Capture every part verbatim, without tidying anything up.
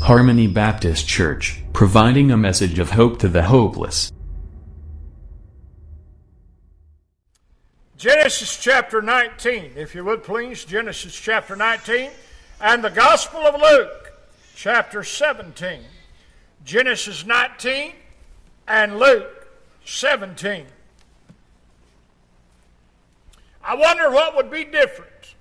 Harmony Baptist Church, providing a message of hope to the hopeless. Genesis chapter nineteen, if you would please, Genesis chapter nineteen, and the Gospel of Luke, chapter seventeen. Genesis nineteen and Luke seventeen. I wonder what would be different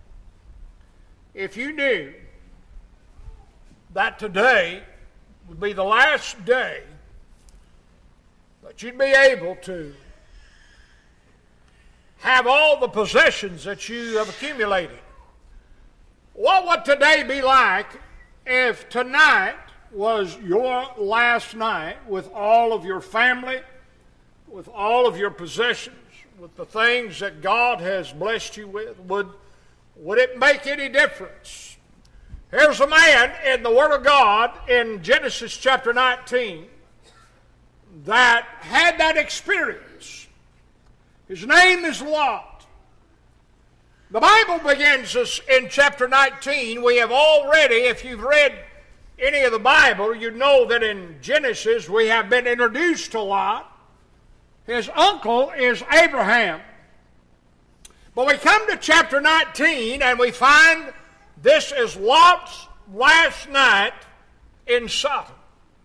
if you knew that today would be the last day that you'd be able to have all the possessions that you have accumulated. What would today be like if tonight was your last night with all of your family, with all of your possessions, with the things that God has blessed you with? Would, would it make any difference? Here's a man in the Word of God in Genesis chapter nineteen that had that experience. His name is Lot. The Bible begins us in chapter nineteen. We have already, if you've read any of the Bible, you know that in Genesis we have been introduced to Lot. His uncle is Abraham. But we come to chapter nineteen and we find this is Lot's last night in Sodom.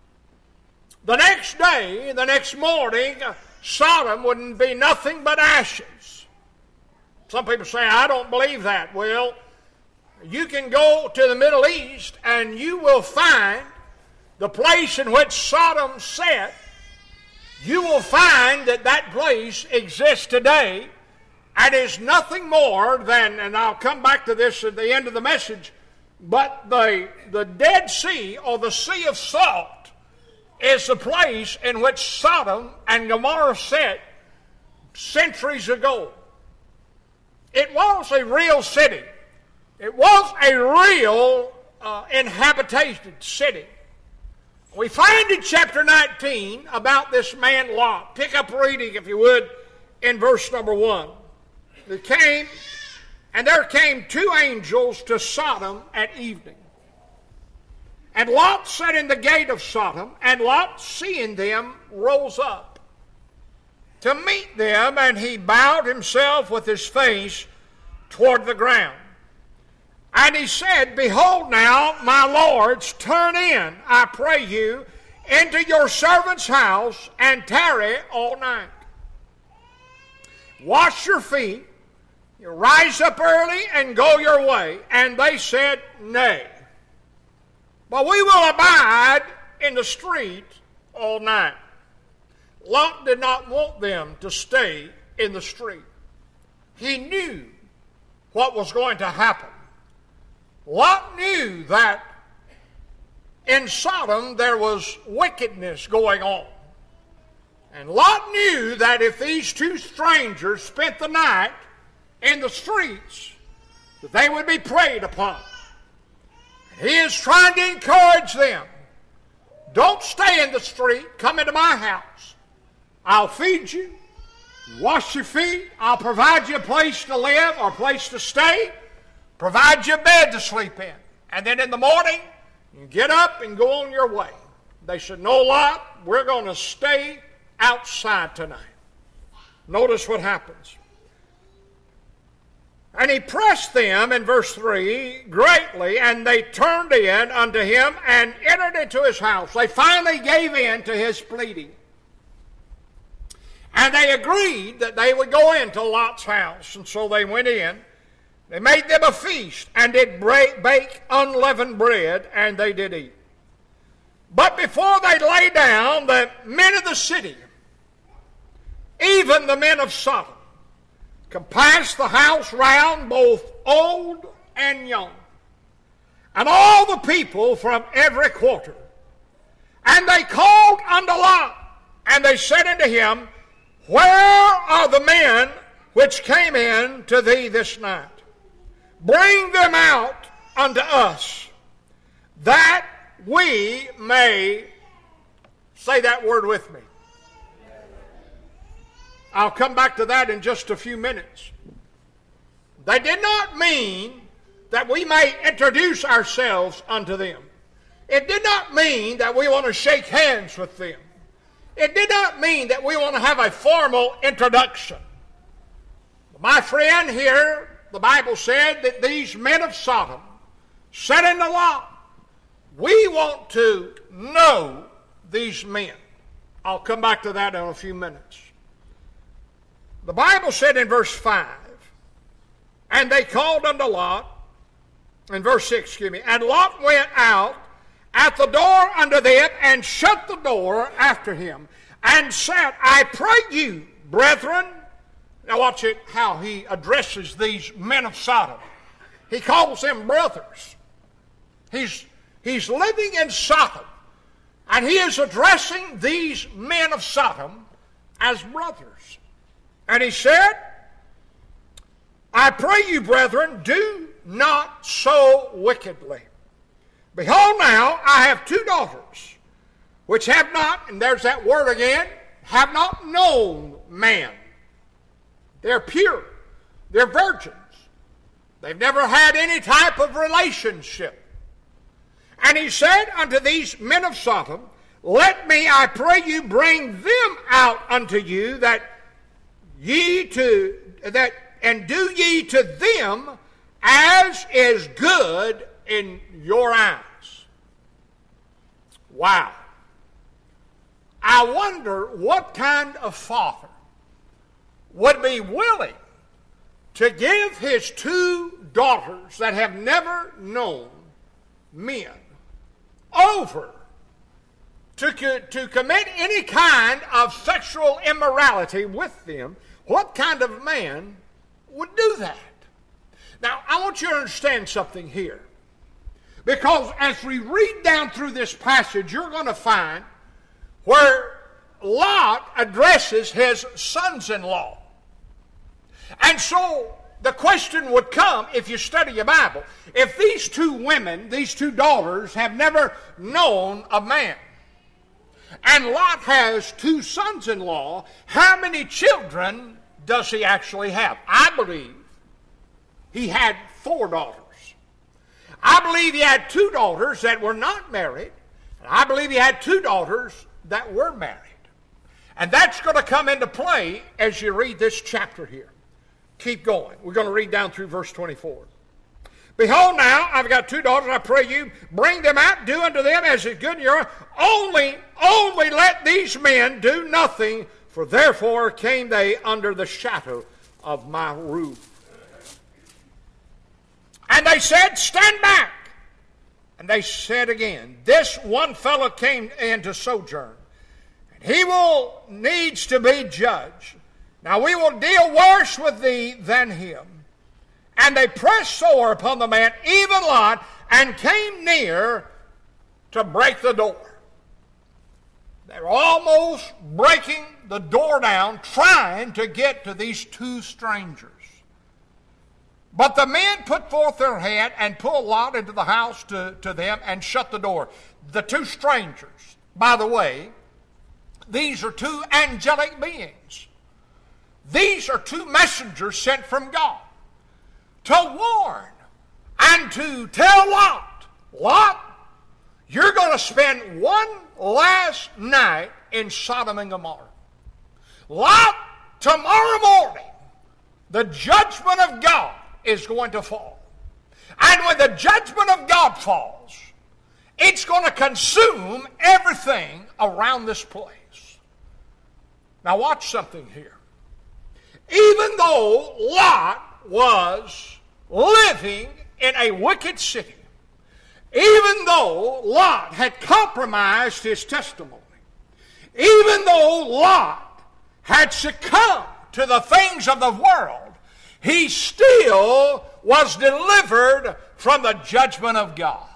The next day, the next morning, Sodom wouldn't be nothing but ashes. Some people say, I don't believe that. Well, you can go to the Middle East and you will find the place in which Sodom sat. You will find that that place exists today and is nothing more than, and I'll come back to this at the end of the message, but the, the Dead Sea, or the Sea of Salt, is the place in which Sodom and Gomorrah sat centuries ago. It was a real city. It was a real uh, inhabited city. We find in chapter nineteen about this man Lot. Pick up reading, if you would, in verse number one. There came, and there came two angels to Sodom at evening. And Lot sat in the gate of Sodom, and Lot, seeing them, rose up to meet them, and he bowed himself with his face toward the ground. And he said, Behold now, my lords, turn in, I pray you, into your servant's house, and tarry all night. Wash your feet, you rise up early and go your way. And they said, Nay, but we will abide in the street all night. Lot did not want them to stay in the street. He knew what was going to happen. Lot knew that in Sodom there was wickedness going on. And Lot knew that if these two strangers spent the night in the streets, that they would be preyed upon. And he is trying to encourage them. Don't stay in the street. Come into my house. I'll feed you. Wash your feet. I'll provide you a place to live or a place to stay. Provide you a bed to sleep in. And then in the morning, you get up and go on your way. They said, No, Lot, we're going to stay outside tonight. Notice what happens. And he pressed them, in verse three, greatly, and they turned in unto him and entered into his house. They finally gave in to his pleading. And they agreed that they would go into Lot's house. And so they went in. They made them a feast, and did break, bake unleavened bread, and they did eat. But before they lay down, the men of the city, even the men of Sodom, compassed the house round, both old and young, and all the people from every quarter. And they called unto Lot, and they said unto him, Where are the men which came in to thee this night? Bring them out unto us, that we may, say that word with me. I'll come back to that in just a few minutes. They did not mean that we may introduce ourselves unto them. It did not mean that we want to shake hands with them. It did not mean that we want to have a formal introduction. My friend, here, the Bible said that these men of Sodom said in the law, we want to know these men. I'll come back to that in a few minutes. The Bible said in verse five, and they called unto Lot, in verse six, excuse me, and Lot went out at the door unto them and shut the door after him and said, I pray you, brethren. Now watch it, how he addresses these men of Sodom. He calls them brothers. He's, he's living in Sodom, and he is addressing these men of Sodom as brothers. And he said, I pray you, brethren, do not so wickedly. Behold now, I have two daughters, which have not, and there's that word again, have not known man. They're pure. They're virgins. They've never had any type of relationship. And he said unto these men of Sodom, let me, I pray you, bring them out unto you, that ye to, that, and do ye to them as is good in your eyes. Wow. I wonder what kind of father would be willing to give his two daughters that have never known men over to, to commit any kind of sexual immorality with them. What kind of man would do that? Now, I want you to understand something here. Because as we read down through this passage, you're going to find where Lot addresses his sons-in-law. And so the question would come, if you study your Bible, if these two women, these two daughters, have never known a man, and Lot has two sons-in-law, how many children does he actually have? I believe he had four daughters. I believe he had two daughters that were not married, and I believe he had two daughters that were married. And that's going to come into play as you read this chapter here. Keep going. We're going to read down through verse twenty-four. Behold now, I've got two daughters, I pray you, bring them out, do unto them as is good in your eyes. Only, only let these men do nothing, for therefore came they under the shadow of my roof. And they said, stand back. And they said again, this one fellow came in to sojourn, and he will needs to be judged. Now we will deal worse with thee than him. And they pressed sore upon the man, even Lot, and came near to break the door. They were almost breaking the door down, trying to get to these two strangers. But the men put forth their hand and pulled Lot into the house to, to them and shut the door. The two strangers, by the way, these are two angelic beings. These are two messengers sent from God to warn and to tell Lot, Lot, you're going to spend one last night in Sodom and Gomorrah. Lot, tomorrow morning, the judgment of God is going to fall. And when the judgment of God falls, it's going to consume everything around this place. Now watch something here. Even though Lot was living in a wicked city, even though Lot had compromised his testimony, even though Lot had succumbed to the things of the world, he still was delivered from the judgment of God.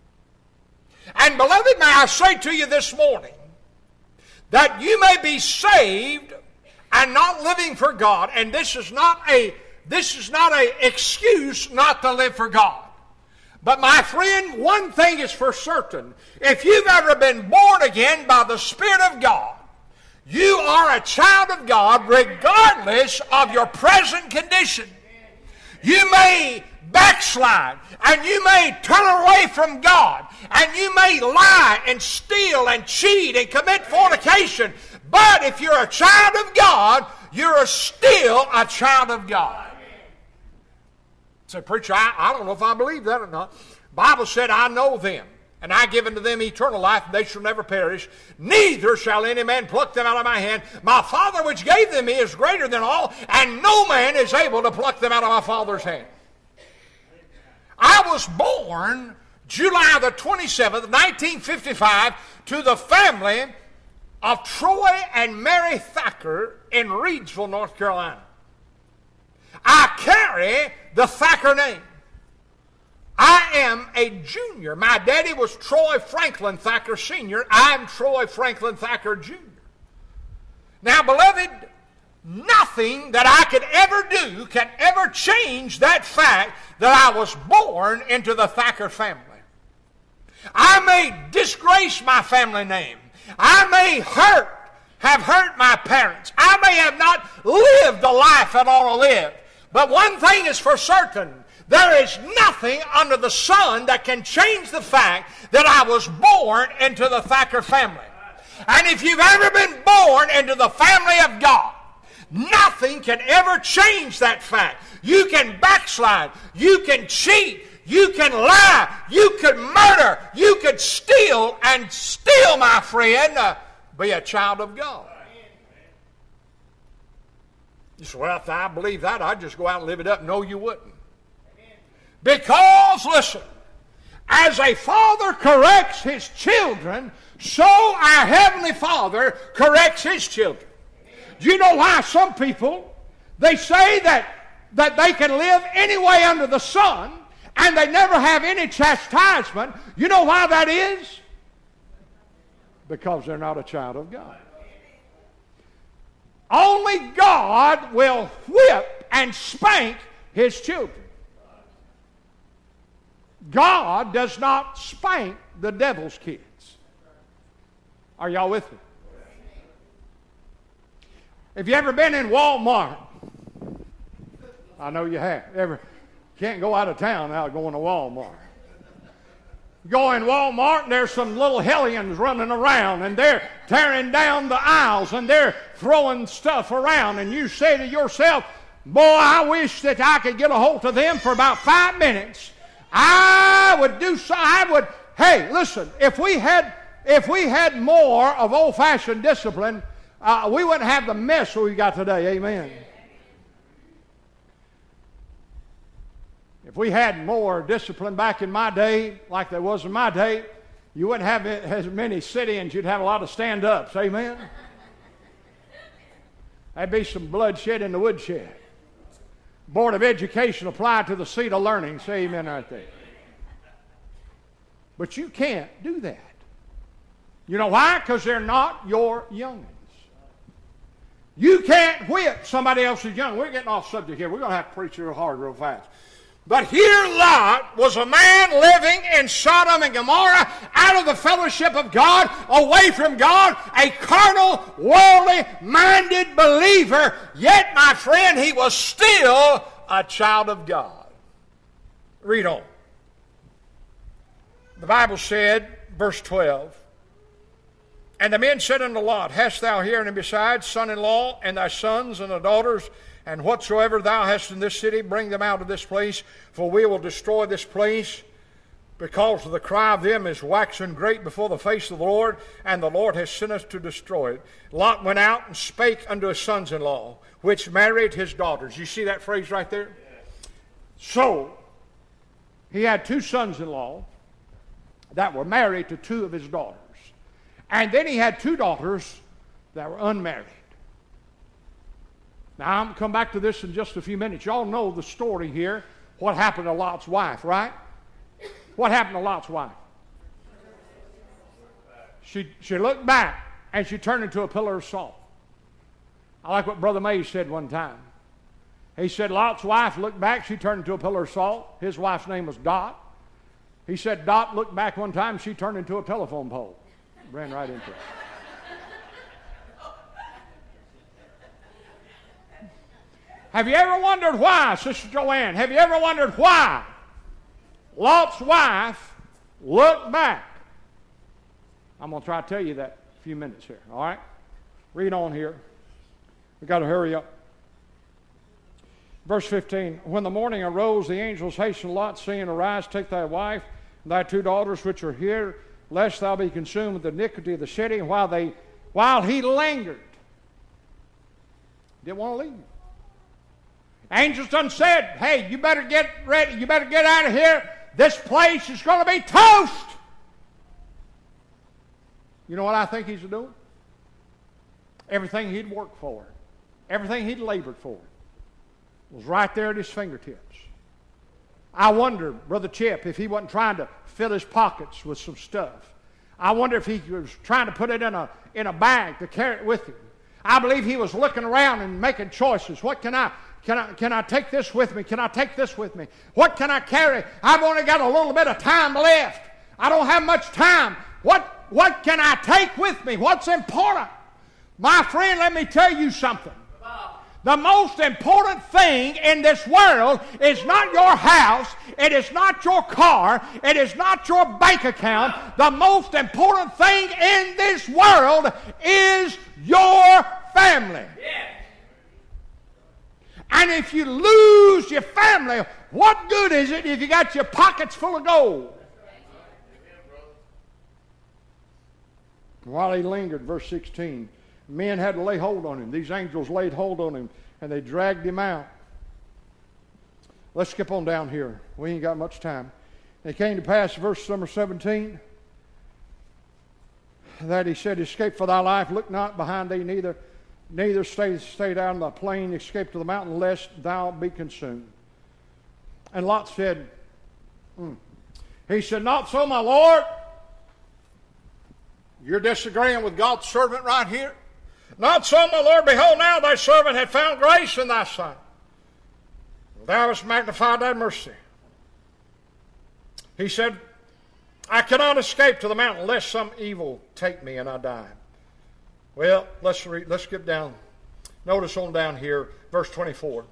And beloved, may I say to you this morning, that you may be saved and not living for God, and this is not a this is not an excuse not to live for God. But my friend, one thing is for certain. If you've ever been born again by the Spirit of God, you are a child of God regardless of your present condition. You may backslide, and you may turn away from God, and you may lie and steal and cheat and commit fornication, but if you're a child of God, you're still a child of God. Say, preacher, I, I don't know if I believe that or not. The Bible said, I know them, and I give unto them eternal life, and they shall never perish. Neither shall any man pluck them out of my hand. My Father which gave them me is greater than all, and no man is able to pluck them out of my Father's hand. I was born July the twenty-seventh, nineteen fifty-five, to the family of Troy and Mary Thacker in Reidsville, North Carolina. I carry the Thacker name. I am a junior. My daddy was Troy Franklin Thacker Senior I'm Troy Franklin Thacker Junior Now, beloved, nothing that I could ever do can ever change that fact that I was born into the Thacker family. I may disgrace my family name. I may hurt, have hurt my parents. I may have not lived the life I ought to live. But one thing is for certain, there is nothing under the sun that can change the fact that I was born into the Thacker family. And if you've ever been born into the family of God, nothing can ever change that fact. You can backslide, you can cheat, you can lie, you could murder, you could steal, and still, my friend, uh, be a child of God. You say, well, if I believe that, I'd just go out and live it up. No, you wouldn't. Because, listen, as a father corrects his children, so our Heavenly Father corrects his children. Do you know why some people, they say that, that they can live any way under the sun, and they never have any chastisement? You know why that is? Because they're not a child of God. Only God will whip and spank his children. God does not spank the devil's kids. Are y'all with me? Have you ever been in Walmart? I know you have. Ever can't go out of town without going to Walmart. Go in Walmart and there's some little hellions running around and they're tearing down the aisles and they're throwing stuff around, and you say to yourself, boy, I wish that I could get a hold of them for about five minutes. I would do so. I would. Hey, listen. If we had, if we had more of old-fashioned discipline, uh, we wouldn't have the mess we got today. Amen. If we had more discipline back in my day, like there was in my day, you wouldn't have as many sit-ins. You'd have a lot of stand-ups. Amen. There'd be some bloodshed in the woodshed. Board of Education applied to the seat of learning. Say amen right there. But you can't do that. You know why? Because they're not your youngins. You can't whip somebody else's young. We're getting off subject here. We're going to have to preach real hard real fast. But here Lot was a man living in Sodom and Gomorrah, out of the fellowship of God, away from God, a carnal, worldly minded believer. Yet, my friend, he was still a child of God. Read on. The Bible said, verse twelve, and the men said unto Lot, hast thou here and besides son-in-law, and thy sons and thy daughters, and whatsoever thou hast in this city, bring them out of this place, for we will destroy this place, because the cry of them is waxen great before the face of the Lord, and the Lord has sent us to destroy it. Lot went out and spake unto his sons-in-law, which married his daughters. You see that phrase right there? So, he had two sons-in-law that were married to two of his daughters. And then he had two daughters that were unmarried. Now, I'm going to come back to this in just a few minutes. Y'all know the story here, what happened to Lot's wife, right? What happened to Lot's wife? She, she looked back, and she turned into a pillar of salt. I like what Brother Mays said one time. He said Lot's wife looked back, she turned into a pillar of salt. His wife's name was Dot. He said Dot looked back one time, she turned into a telephone pole. Ran right into it. Have you ever wondered why, Sister Joanne? Have you ever wondered why Lot's wife looked back? I'm going to try to tell you that in a few minutes here, all right? Read on here. We've got to hurry up. Verse fifteen, when the morning arose, the angels hastened Lot, saying, Arise, take thy wife, and thy two daughters which are here, lest thou be consumed with the iniquity of the city. And while, they, while he lingered, didn't want to leave. Angels done said, hey, you better get ready, you better get out of here. This place is going to be toast. You know what I think he's doing? Everything he'd worked for, everything he'd labored for, was right there at his fingertips. I wonder, Brother Chip, if he wasn't trying to fill his pockets with some stuff. I wonder if he was trying to put it in a, in a bag to carry it with him. I believe he was looking around and making choices. What can I, can I, can I take this with me? Can I take this with me? What can I carry? I've only got a little bit of time left. I don't have much time. What, what can I take with me? What's important? My friend, let me tell you something. The most important thing in this world is not your house, it is not your car, it is not your bank account. The most important thing in this world is your family. And if you lose your family, what good is it if you got your pockets full of gold? While he lingered, verse sixteen, men had to lay hold on him. These angels laid hold on him, and they dragged him out. Let's skip on down here. We ain't got much time. It came to pass, verse number seventeen, that he said, Escape for thy life, look not behind thee, neither neither stay, stay down the plain, escape to the mountain, lest thou be consumed. And Lot said, mm. he said, Not so, my Lord. You're disagreeing with God's servant right here? Not so, my Lord. Behold, now thy servant hath found grace in thy sight. Thou hast magnified thy mercy. He said, I cannot escape to the mountain, lest some evil take me and I die. Well, let's read, let's skip down. Notice on down here, verse twenty-four.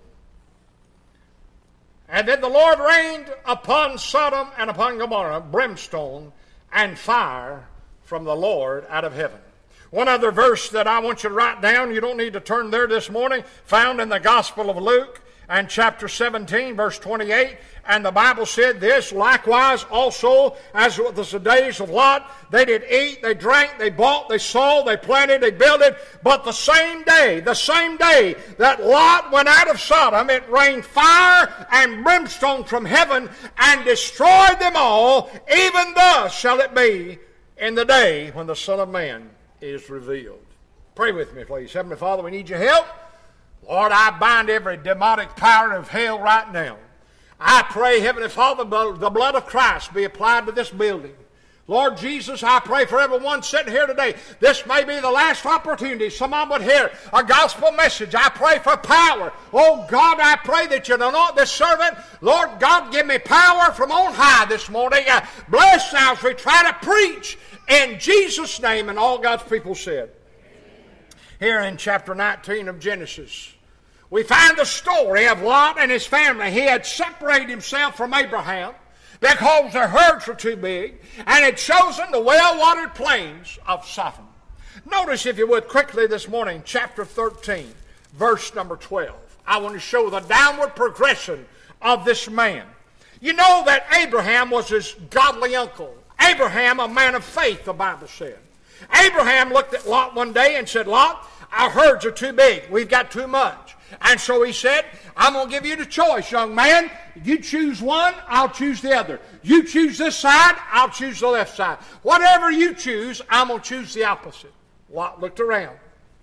And then the Lord rained upon Sodom and upon Gomorrah brimstone and fire from the Lord out of heaven. One other verse that I want you to write down, you don't need to turn there this morning, found in the Gospel of Luke and chapter seventeen, verse twenty-eight. And the Bible said this, likewise also as was the days of Lot, they did eat, they drank, they bought, they sold, they planted, they builded. But the same day, the same day that Lot went out of Sodom, it rained fire and brimstone from heaven and destroyed them all. Even thus shall it be in the day when the Son of Man is revealed. Pray with me, please. Heavenly Father, we need your help. Lord, I bind every demonic power of hell right now. I pray, Heavenly Father, the blood of Christ be applied to this building. Lord Jesus, I pray for everyone sitting here today. This may be the last opportunity someone would hear a gospel message. I pray for power. Oh God, I pray that you anoint this servant. Lord God, give me power from on high this morning. Uh, bless now as we try to preach in Jesus' name. And all God's people said. Here in chapter nineteen of Genesis, we find the story of Lot and his family. He had separated himself from Abraham because their herds were too big, and had chosen the well-watered plains of Sodom. Notice, if you would, quickly this morning, chapter thirteen, verse number twelve. I want to show the downward progression of this man. You know that Abraham was his godly uncle. Abraham, a man of faith, the Bible said. Abraham looked at Lot one day and said, Lot, our herds are too big. We've got too much. And so he said, I'm going to give you the choice, young man. You choose one, I'll choose the other. You choose this side, I'll choose the left side. Whatever you choose, I'm going to choose the opposite. Lot looked around.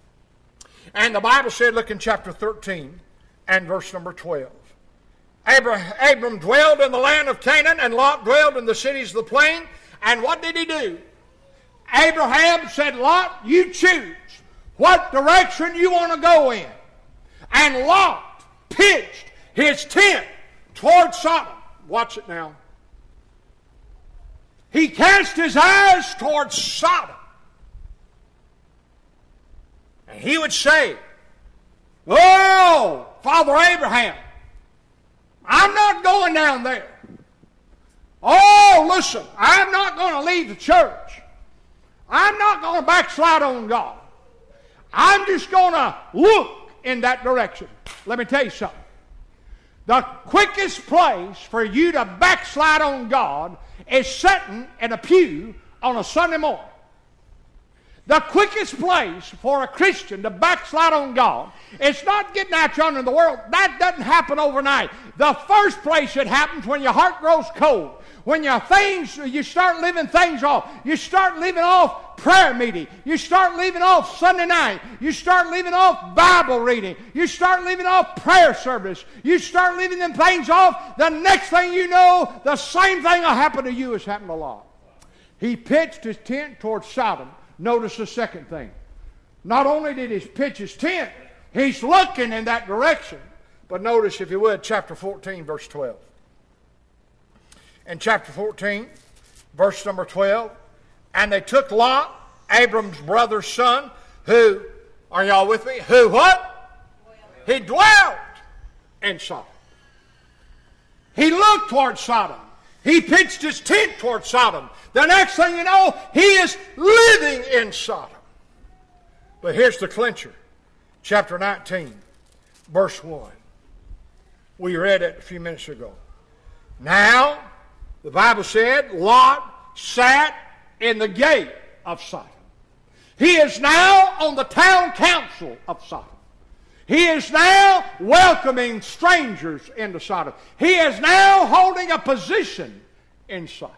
And the Bible said, look in chapter thirteen and verse number twelve. Abram, Abram dwelled in the land of Canaan, and Lot dwelled in the cities of the plain. And what did he do? Abraham said, Lot, you choose what direction you want to go in. And Lot pitched his tent toward Sodom. Watch it now. He cast his eyes toward Sodom. And he would say, oh, Father Abraham. I'm not going down there. Oh, listen, I'm not going to leave the church. I'm not going to backslide on God. I'm just going to look in that direction. Let me tell you something. The quickest place for you to backslide on God is sitting in a pew on a Sunday morning. The quickest place for a Christian to backslide on God is not getting out yonder in the world. That doesn't happen overnight. The first place it happens when your heart grows cold. When your things, you start leaving things off. You start leaving off prayer meeting. You start leaving off Sunday night. You start leaving off Bible reading. You start leaving off prayer service. You start leaving them things off. The next thing you know, the same thing will happen to you as happened to Lot. He pitched his tent towards Sodom. Notice the second thing. Not only did he pitch his tent, he's looking in that direction. But notice, if you would, chapter fourteen, verse twelve. In chapter fourteen, verse number twelve, and they took Lot, Abram's brother's son, who, are y'all with me? Who what? He dwelt in Sodom. He looked towards Sodom. He pitched his tent towards Sodom. The next thing you know, he is living in Sodom. But here's the clincher. Chapter nineteen, verse one. We read it a few minutes ago. Now, the Bible said, Lot sat in the gate of Sodom. He is now on the town council of Sodom. He is now welcoming strangers into Sodom. He is now holding a position in Sodom.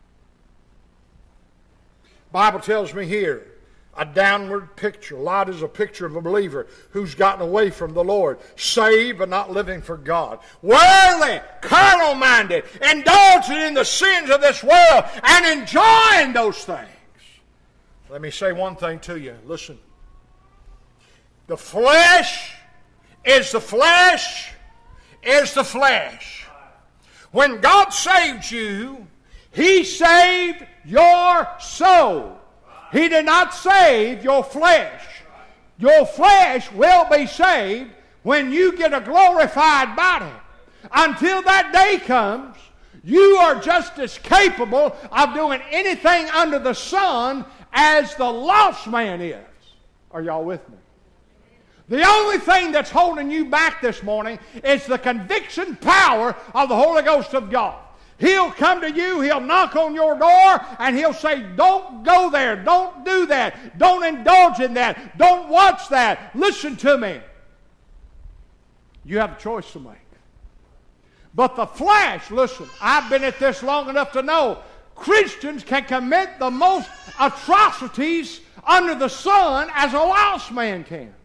The Bible tells me here, a downward picture. Lot is a picture of a believer who's gotten away from the Lord, saved but not living for God. Worldly, carnal-minded, indulging in the sins of this world and enjoying those things. Let me say one thing to you. Listen. The flesh is the flesh is the flesh. When God saved you, He saved your soul. He did not save your flesh. Your flesh will be saved when you get a glorified body. Until that day comes, you are just as capable of doing anything under the sun as the lost man is. Are y'all with me? The only thing that's holding you back this morning is the conviction power of the Holy Ghost of God. He'll come to you, He'll knock on your door, and He'll say, don't go there, don't do that, don't indulge in that, don't watch that, listen to me. You have a choice to make. But the flesh, listen, I've been at this long enough to know Christians can commit the most atrocities under the sun as a lost man can.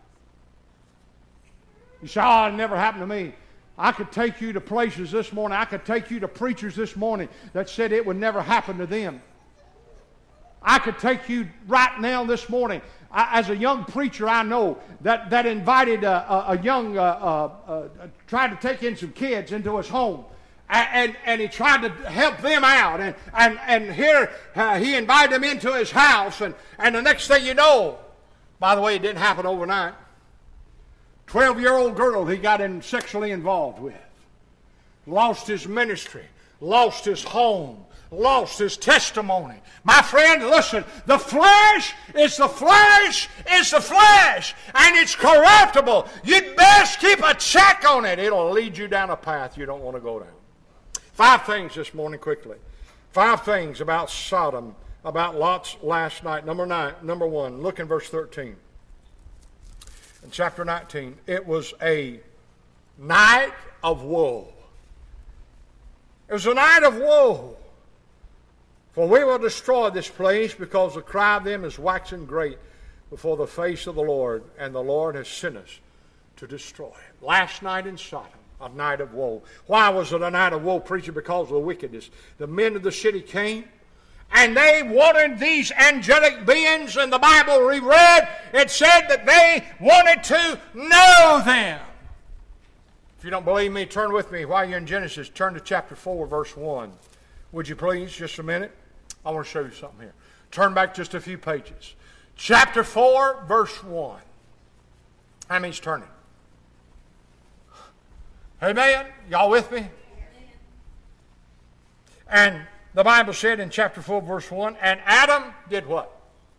You say, oh, it never happened to me. I could take you to places this morning. I could take you to preachers this morning that said it would never happen to them. I could take you right now this morning. I, as a young preacher, I know that, that invited a, a, a young, uh, uh, uh, tried to take in some kids into his home. And, and, and he tried to help them out. And, and, and here uh, he invited them into his house. And, and the next thing you know, by the way, it didn't happen overnight. twelve-year-old girl he got in sexually involved with. Lost his ministry. Lost his home. Lost his testimony. My friend, listen. The flesh is the flesh is the flesh. And it's corruptible. You'd best keep a check on it. It'll lead you down a path you don't want to go down. Five things this morning quickly. Five things about Sodom, about Lot's last night. Number nine, number one, look in verse thirteen. In chapter nineteen, it was a night of woe. It was a night of woe. For we will destroy this place, because the cry of them is waxing great before the face of the Lord, and the Lord has sent us to destroy it. Last night in Sodom, a night of woe. Why was it a night of woe, preacher? Because of the wickedness. The men of the city came, and they wanted these angelic beings. In the Bible we read, it said that they wanted to know them. If you don't believe me, turn with me while you're in Genesis. Turn to chapter four, verse one. Would you please, just a minute? I want to show you something here. Turn back just a few pages. Chapter four, verse one. How many's turning? Amen? Y'all with me? And the Bible said in chapter four, verse one, and Adam did what?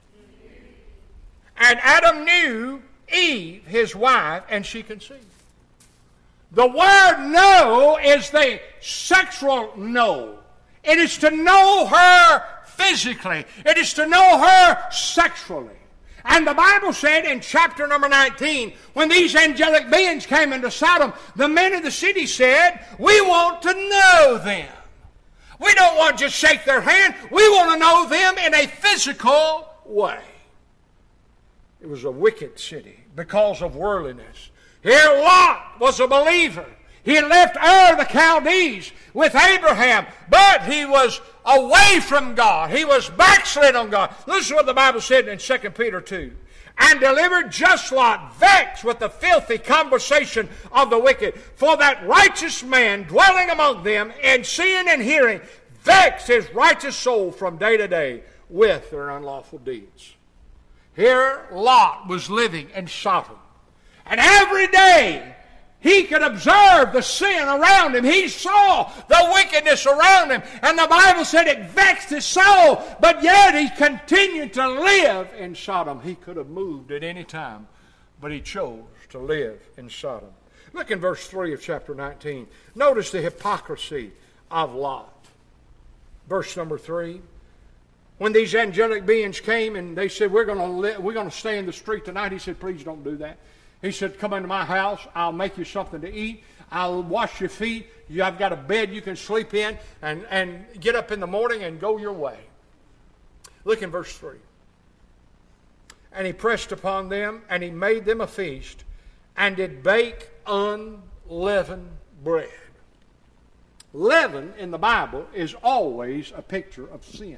And Adam knew Eve, his wife, and she conceived. The word know is the sexual know. It is to know her physically. It is to know her sexually. And the Bible said in chapter number nineteen, when these angelic beings came into Sodom, the men of the city said, we want to know them. We don't want to just shake their hand. We want to know them in a physical way. It was a wicked city because of worldliness. Here Lot was a believer. He had left Ur the Chaldees with Abraham, but he was away from God. He was backslid on God. Listen to what the Bible said in Second Peter two. And delivered just Lot, vexed with the filthy conversation of the wicked. For that righteous man dwelling among them, and seeing and hearing, vexed his righteous soul from day to day with their unlawful deeds. Here Lot was living in Sodom. And every day he could observe the sin around him. He saw the wickedness around him. And the Bible said it vexed his soul. But yet he continued to live in Sodom. He could have moved at any time, but he chose to live in Sodom. Look in verse three of chapter nineteen. Notice the hypocrisy of Lot. Verse number three. When these angelic beings came and they said, we're going to li- we're going to stay in the street tonight, he said, please don't do that. He said, come into my house. I'll make you something to eat. I'll wash your feet. You, I've got a bed you can sleep in, and, and get up in the morning and go your way. Look in verse three. And he pressed upon them, and he made them a feast, and did bake unleavened bread. Leaven in the Bible is always a picture of sin.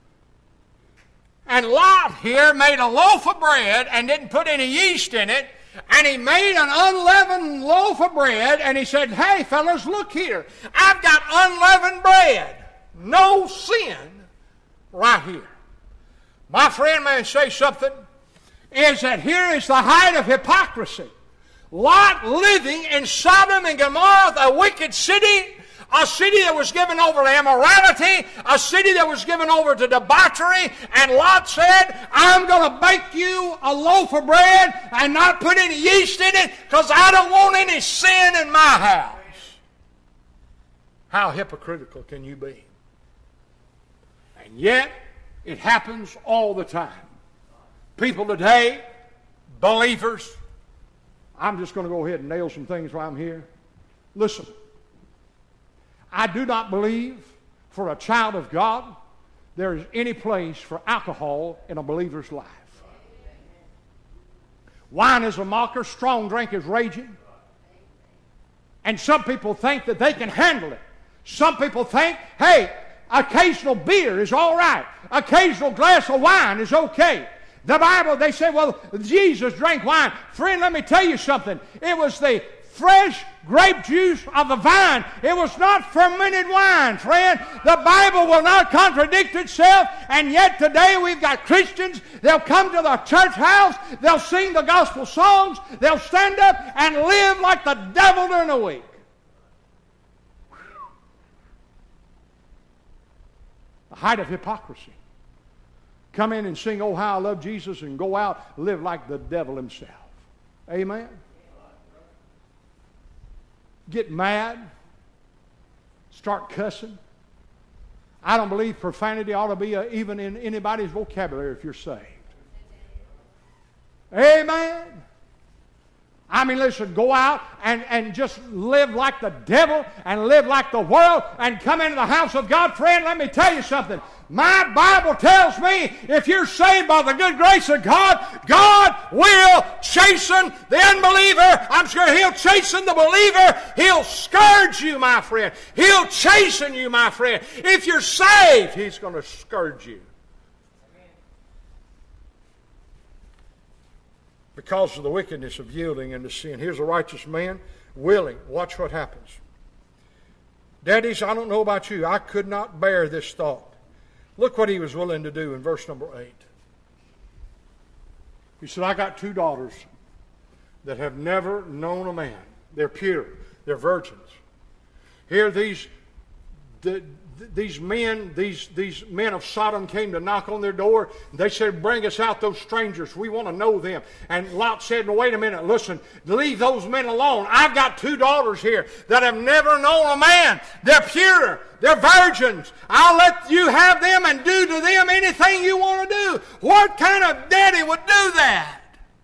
And Lot here made a loaf of bread and didn't put any yeast in it. And he made an unleavened loaf of bread, and he said, hey, fellas, look here. I've got unleavened bread. No sin right here. My friend, may I say something? Is that here is the height of hypocrisy. Lot living in Sodom and Gomorrah, a wicked city, a city that was given over to immorality, a city that was given over to debauchery, and Lot said, I'm going to bake you a loaf of bread and not put any yeast in it because I don't want any sin in my house. How hypocritical can you be? And yet, it happens all the time. People today, believers, I'm just going to go ahead and nail some things while I'm here. Listen. I do not believe for a child of God there is any place for alcohol in a believer's life. Wine is a mocker, strong drink is raging. And some people think that they can handle it. Some people think, hey, occasional beer is all right. Occasional glass of wine is okay. The Bible, they say, well, Jesus drank wine. Friend, let me tell you something. It was the fresh grape juice of the vine. It was not fermented wine, friend. The Bible will not contradict itself, and yet today we've got Christians. They'll come to the church house, they'll sing the gospel songs, they'll stand up and live like the devil during the week. The height of hypocrisy. Come in and sing, oh, how I love Jesus, and go out, live like the devil himself. Amen? Get mad, start cussing. I don't believe profanity ought to be a, even in anybody's vocabulary if you're saved. Amen. I mean, listen, go out and, and just live like the devil and live like the world and come into the house of God. Friend, let me tell you something. My Bible tells me if you're saved by the good grace of God, God will chasten the unbeliever. I'm sure He'll chasten the believer. He'll scourge you, my friend. He'll chasten you, my friend. If you're saved, He's going to scourge you. Because of the wickedness of yielding into sin. Here's a righteous man willing. Watch what happens. Daddies, I don't know about you. I could not bear this thought. Look what he was willing to do in verse number eight. He said, I got two daughters that have never known a man. They're pure. They're virgins. Here these, the, these men, these, these men of Sodom came to knock on their door. They said, bring us out those strangers. We want to know them. And Lot said, no, wait a minute, listen, leave those men alone. I've got two daughters here that have never known a man. They're pure. They're virgins. I'll let you have them and do to them anything you want to do. What kind of daddy would do that?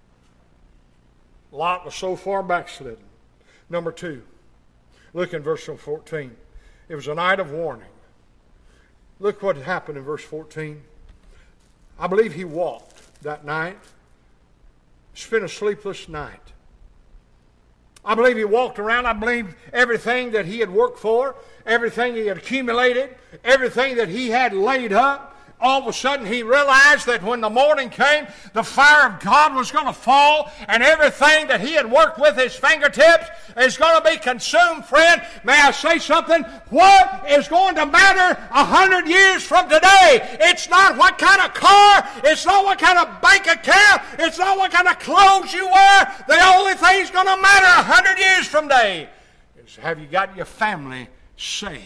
Lot was so far backslidden. Number two, look in verse fourteen. It was a night of warning. Look what happened in verse fourteen. I believe he walked that night, spent a sleepless night. I believe he walked around. I believe everything that he had worked for, everything he had accumulated, everything that he had laid up, all of a sudden he realized that when the morning came, the fire of God was going to fall, and everything that he had worked with his fingertips is going to be consumed. Friend, may I say something? What is going to matter a hundred years from today? It's not what kind of car, it's not what kind of bank account, it's not what kind of clothes you wear. The only thing that's going to matter a hundred years from today is, have you got your family saved?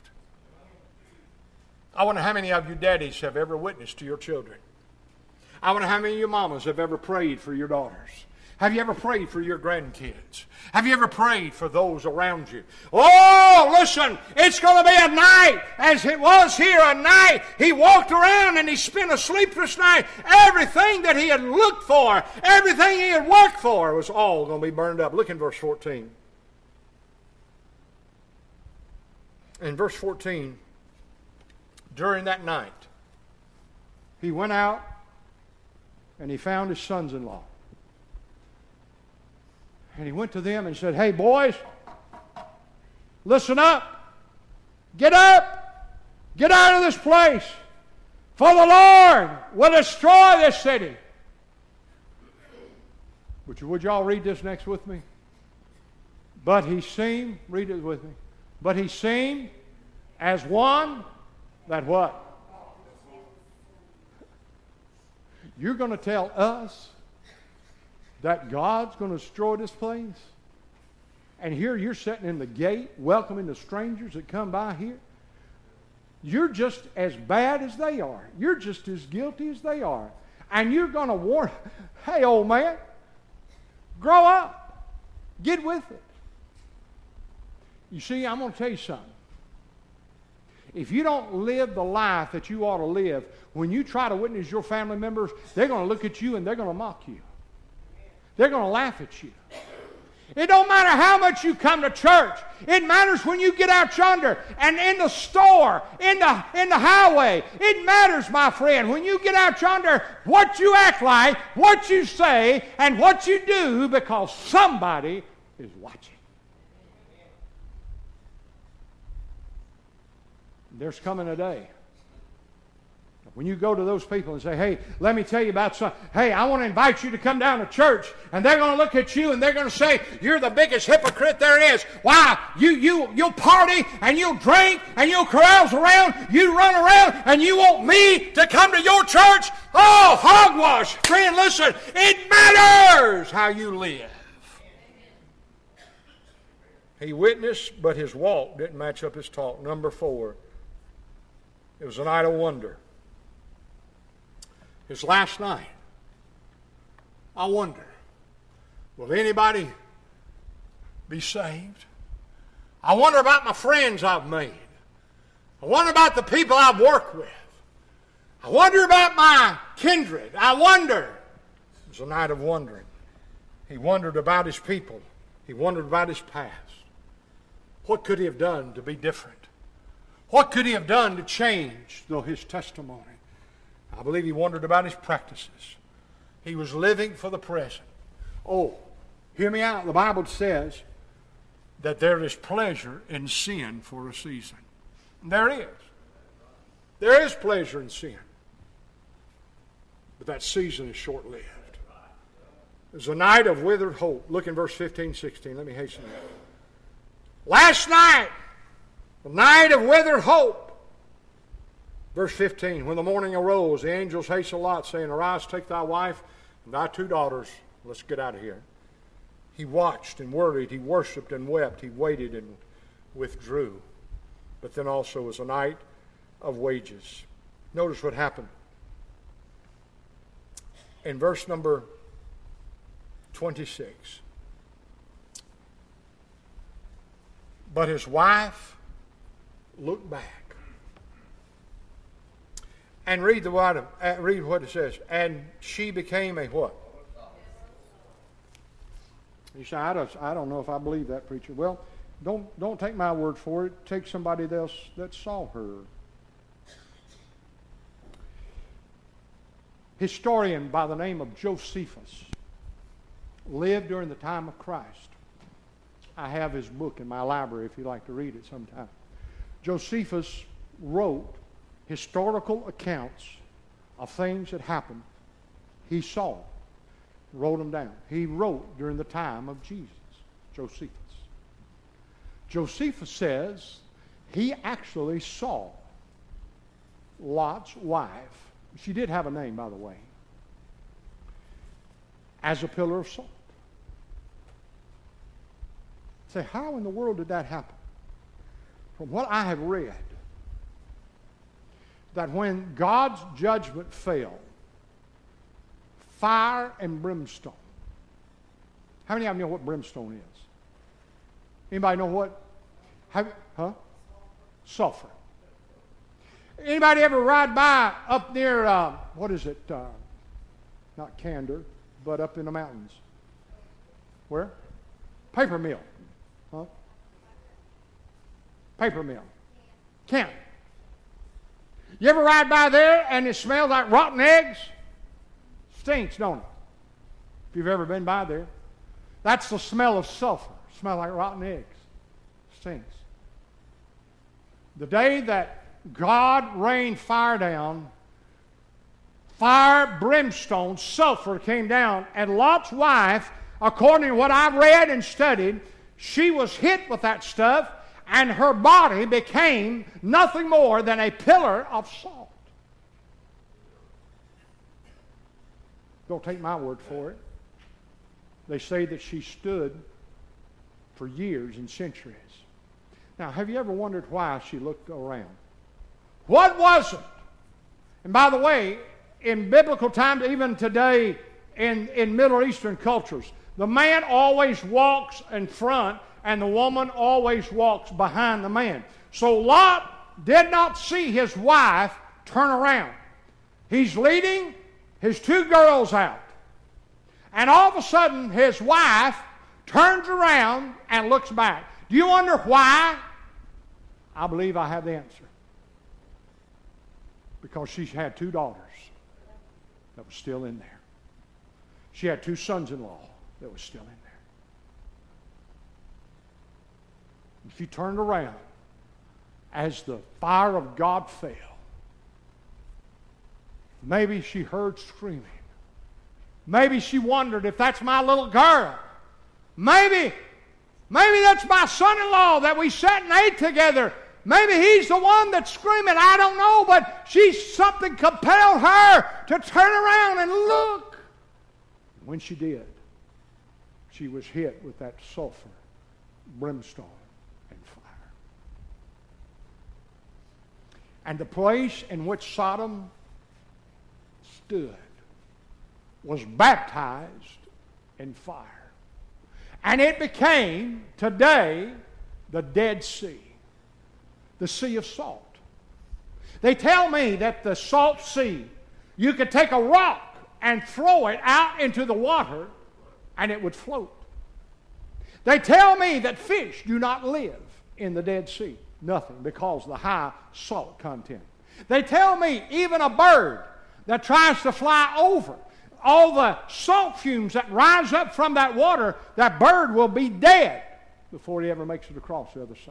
I wonder how many of you daddies have ever witnessed to your children. I wonder how many of you mamas have ever prayed for your daughters. Have you ever prayed for your grandkids? Have you ever prayed for those around you? Oh, listen, it's going to be a night, as it was here, a night. He walked around and he spent a sleepless night. Everything that he had looked for, everything he had worked for was all going to be burned up. Look in verse fourteen. In verse fourteen, during that night, he went out and he found his sons-in-law. And he went to them and said, hey, boys, listen up. Get up. Get out of this place. For the Lord will destroy this city. Would, you, would y'all read this next with me? But he seemed, read it with me. But he seemed as one that what? You're going to tell us that God's going to destroy this place? And here you're sitting in the gate welcoming the strangers that come by here? You're just as bad as they are. You're just as guilty as they are. And you're going to warn, hey, old man, grow up. Get with it. You see, I'm going to tell you something. If you don't live the life that you ought to live, when you try to witness your family members, they're going to look at you and they're going to mock you. They're going to laugh at you. It don't matter how much you come to church. It matters when you get out yonder and in the store, in the, in the highway. It matters, my friend, when you get out yonder, what you act like, what you say, and what you do, because somebody is watching. There's coming a day when you go to those people and say, hey, let me tell you about something. Hey, I want to invite you to come down to church. And they're going to look at you and they're going to say, you're the biggest hypocrite there is. Why? You, you, you'll party and you'll drink and you'll carouse around. You run around and you want me to come to your church? Oh, hogwash. Friend, listen, it matters how you live. He witnessed, but his walk didn't match up his talk. Number four. It was a night of wonder. His last night. I wonder, will anybody be saved? I wonder about my friends I've made. I wonder about the people I've worked with. I wonder about my kindred. I wonder. It was a night of wondering. He wondered about his people. He wondered about his past. What could he have done to be different? What could he have done to change though his testimony? I believe he wondered about his practices. He was living for the present. Oh, hear me out. The Bible says that there is pleasure in sin for a season. And there is. There is pleasure in sin. But that season is short-lived. There's a night of withered hope. Look in verse fifteen, sixteen. Let me hasten that. Last night, the night of withered hope. Verse fifteen, when the morning arose, the angels hastened Lot, saying, arise, take thy wife and thy two daughters. Let's get out of here. He watched and worried. He worshiped and wept. He waited and withdrew. But then also was a night of wages. Notice what happened. In verse number twenty-six. But his wife looked back. And read the word, uh, read what it says. And she became a what? You say, I don't, I don't know if I believe that, preacher. Well, don't don't take my word for it. Take somebody else that saw her. Historian by the name of Josephus lived during the time of Christ. I have his book in my library if you'd like to read it sometime. Josephus wrote historical accounts of things that happened. He saw, wrote them down. He wrote during the time of Jesus, Josephus. Josephus says he actually saw Lot's wife. She did have a name, by the way, as a pillar of salt. Say, how in the world did that happen? From what I have read, that when God's judgment fell, fire and brimstone. How many of you know what brimstone is? Anybody know what? Have, huh? Sulfur. Anybody ever ride by up near, uh, what is it? Uh, not Candor, but up in the mountains. Where? Paper mill. Huh? Paper mill. Kent. You ever ride by there and it smells like rotten eggs? Stinks, don't it? If you've ever been by there. That's the smell of sulfur. Smell like rotten eggs. Stinks. The day that God rained fire down, fire, brimstone, sulfur came down, and Lot's wife, according to what I've read and studied, she was hit with that stuff, and her body became nothing more than a pillar of salt. Don't take my word for it. They say that she stood for years and centuries. Now, have you ever wondered why she looked around? What was it? And by the way, in biblical times, even today in, in Middle Eastern cultures, the man always walks in front and the woman always walks behind the man. So Lot did not see his wife turn around. He's leading his two girls out. And all of a sudden, his wife turns around and looks back. Do you wonder why? I believe I have the answer. Because she had two daughters that were still in there. She had two sons-in-law that were still in there. She turned around as the fire of God fell. Maybe she heard screaming. Maybe she wondered if that's my little girl. Maybe, maybe that's my son-in-law that we sat and ate together. Maybe he's the one that's screaming. I don't know, but she's something compelled her to turn around and look. When she did, she was hit with that sulfur, brimstone, and fire. And the place in which Sodom stood was baptized in fire. And it became, today, the Dead Sea. The Sea of Salt. They tell me that the Salt Sea, you could take a rock and throw it out into the water and it would float. They tell me that fish do not live in the Dead Sea. Nothing, because of the high salt content. They tell me even a bird that tries to fly over, all the salt fumes that rise up from that water, that bird will be dead before he ever makes it across the other side.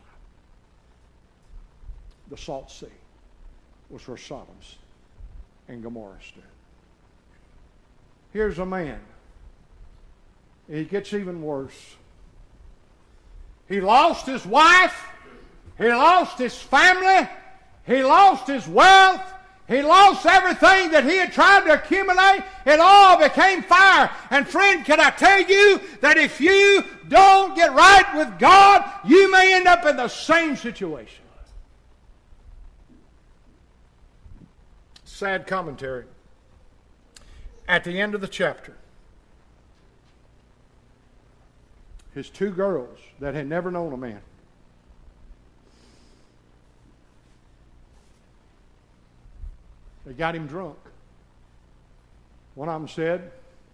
The Salt Sea was where Sodom's and Gomorrah stood. Here's a man. It gets even worse. He lost his wife. He lost his family. He lost his wealth. He lost everything that he had tried to accumulate. It all became fire. And friend, can I tell you that if you don't get right with God, you may end up in the same situation. Sad commentary. At the end of the chapter, his two girls that had never known a man, they got him drunk. One of them said,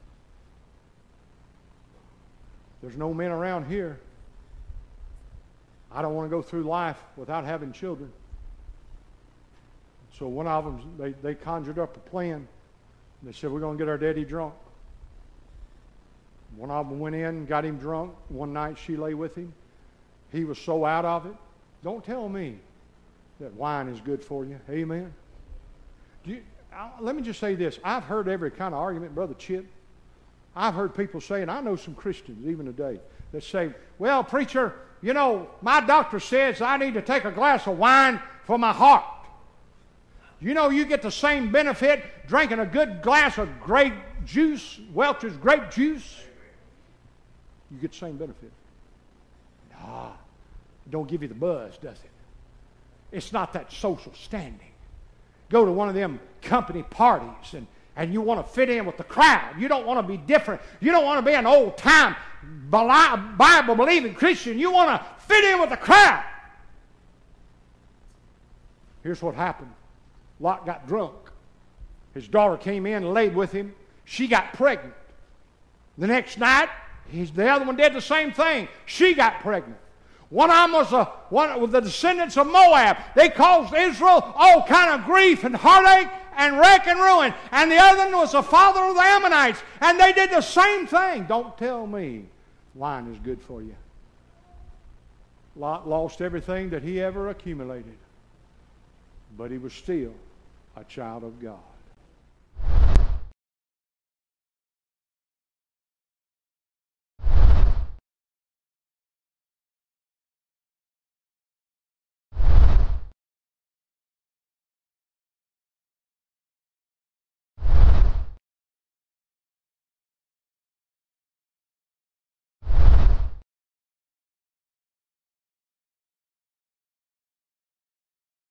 "There's no men around here. I don't want to go through life without having children." So one of them, they, they conjured up a plan. They said, "We're going to get our daddy drunk." One of them went in, got him drunk. One night she lay with him. He was so out of it. Don't tell me that wine is good for you. Amen. Do you, I, let me just say this. I've heard every kind of argument, Brother Chip. I've heard people say, and I know some Christians even today, that say, "Well, preacher, you know, my doctor says I need to take a glass of wine for my heart." You know, you get the same benefit drinking a good glass of grape juice, Welch's grape juice. You get the same benefit. Nah, it don't give you the buzz, does it? It's not that social standing. Go to one of them company parties and, and you want to fit in with the crowd. You don't want to be different. You don't want to be an old-time Bible-believing Christian. You want to fit in with the crowd. Here's what happened. Lot got drunk. His daughter came in and laid with him. She got pregnant. The next night, he's, the other one did the same thing. She got pregnant. One of them was a, one of the descendants of Moab. They caused Israel all kind of grief and heartache and wreck and ruin. And the other one was the father of the Ammonites. And they did the same thing. Don't tell me wine is good for you. Lot lost everything that he ever accumulated. But he was still a child of God.